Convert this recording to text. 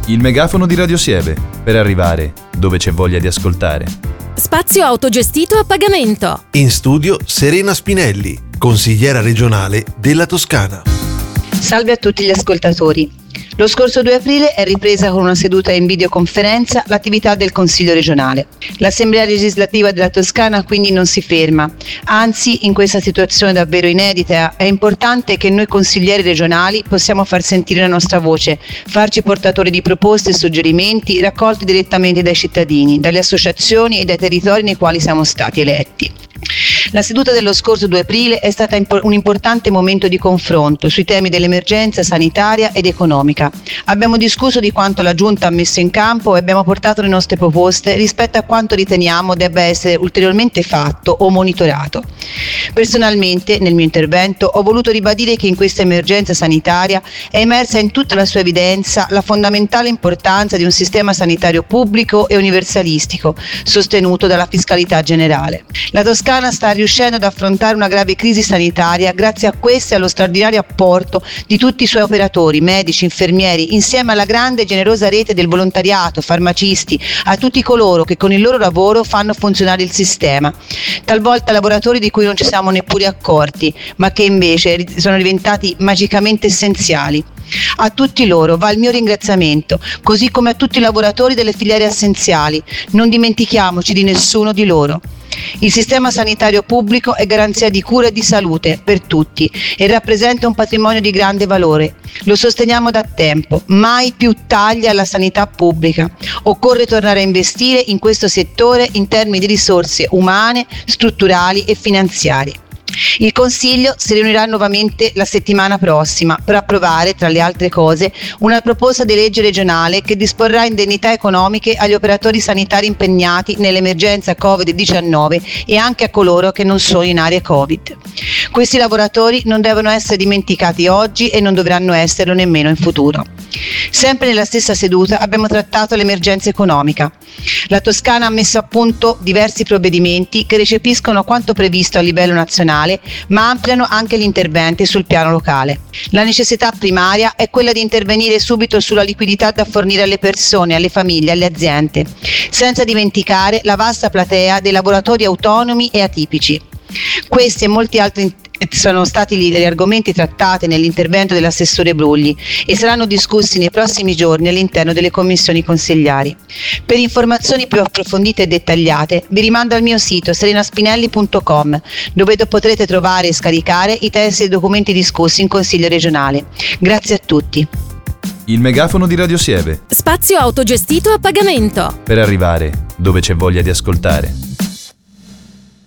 Il megafono di Radio Siebe, per arrivare dove c'è voglia di ascoltare. Spazio autogestito a pagamento. In studio Serena Spinelli, consigliera regionale della Toscana. Salve a tutti gli ascoltatori. Lo scorso 2 aprile è ripresa con una seduta in videoconferenza l'attività del Consiglio regionale. L'Assemblea legislativa della Toscana quindi non si ferma, anzi in questa situazione davvero inedita è importante che noi consiglieri regionali possiamo far sentire la nostra voce, farci portatori di proposte e suggerimenti raccolti direttamente dai cittadini, dalle associazioni e dai territori nei quali siamo stati eletti. La seduta dello scorso 2 aprile è stata un importante momento di confronto sui temi dell'emergenza sanitaria ed economica. Abbiamo discusso di quanto la Giunta ha messo in campo e abbiamo portato le nostre proposte rispetto a quanto riteniamo debba essere ulteriormente fatto o monitorato. Personalmente, nel mio intervento, ho voluto ribadire che in questa emergenza sanitaria è emersa in tutta la sua evidenza la fondamentale importanza di un sistema sanitario pubblico e universalistico, sostenuto dalla fiscalità generale. La Toscana sta riuscendo ad affrontare una grave crisi sanitaria grazie a questo e allo straordinario apporto di tutti i suoi operatori, medici, infermieri, insieme alla grande e generosa rete del volontariato, farmacisti, a tutti coloro che con il loro lavoro fanno funzionare il sistema. Talvolta lavoratori di cui non ci siamo neppure accorti, ma che invece sono diventati magicamente essenziali. A tutti loro va il mio ringraziamento, così come a tutti i lavoratori delle filiere essenziali. Non dimentichiamoci di nessuno di loro. Il sistema sanitario pubblico è garanzia di cura e di salute per tutti e rappresenta un patrimonio di grande valore. Lo sosteniamo da tempo, mai più tagli alla sanità pubblica. Occorre tornare a investire in questo settore in termini di risorse umane, strutturali e finanziarie. Il Consiglio si riunirà nuovamente la settimana prossima per approvare, tra le altre cose, una proposta di legge regionale che disporrà indennità economiche agli operatori sanitari impegnati nell'emergenza Covid-19 e anche a coloro che non sono in aree Covid. Questi lavoratori non devono essere dimenticati oggi e non dovranno esserlo nemmeno in futuro. Sempre nella stessa seduta abbiamo trattato l'emergenza economica. La Toscana ha messo a punto diversi provvedimenti che recepiscono quanto previsto a livello nazionale, ma ampliano anche gli interventi sul piano locale. La necessità primaria è quella di intervenire subito sulla liquidità da fornire alle persone, alle famiglie, alle aziende, senza dimenticare la vasta platea dei lavoratori autonomi e atipici. Questi e molti altri sono stati gli argomenti trattati nell'intervento dell'assessore Brugli e saranno discussi nei prossimi giorni all'interno delle commissioni consigliari. Per informazioni più approfondite e dettagliate vi rimando al mio sito serenaspinelli.com, dove potrete trovare e scaricare i testi e i documenti discussi in Consiglio regionale. Grazie a tutti. Il megafono di Radio Siebe, Spazio autogestito a pagamento. per arrivare dove c'è voglia di ascoltare.